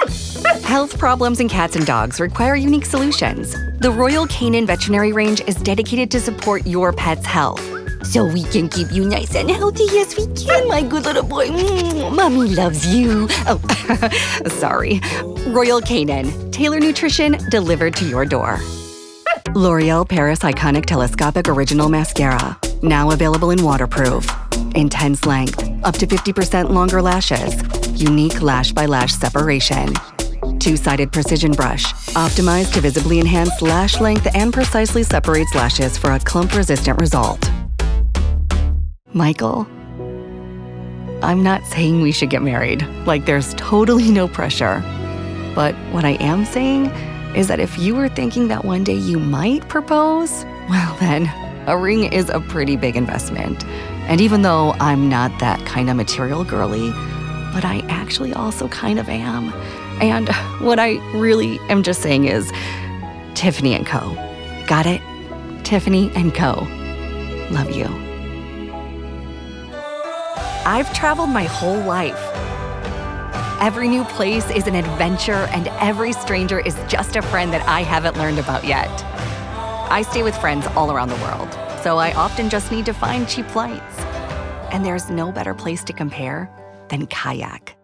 Health problems in cats and dogs require unique solutions. The Royal Canin Veterinary Range is dedicated to support your pet's health, so we can keep you nice and healthy as we can, my good little boy. Mommy loves you. Oh, sorry. Royal Canin. Tailor nutrition delivered to your door. L'Oreal Paris Iconic Telescopic Original Mascara. Now available in waterproof. Intense length. Up to 50% longer lashes. Unique lash-by-lash separation. Two-sided precision brush. Optimized to visibly enhance lash length and precisely separates lashes for a clump-resistant result. Michael, I'm not saying we should get married. Like, there's totally no pressure. But what I am saying is that if you were thinking that one day you might propose, well then, a ring is a pretty big investment. And even though I'm not that kind of material girly, but I actually also kind of am. And what I really am just saying is Tiffany & Co. Got it? Tiffany & Co. Love you. I've traveled my whole life. Every new place is an adventure, and every stranger is just a friend that I haven't learned about yet. I stay with friends all around the world, so I often just need to find cheap flights. And there's no better place to compare than Kayak.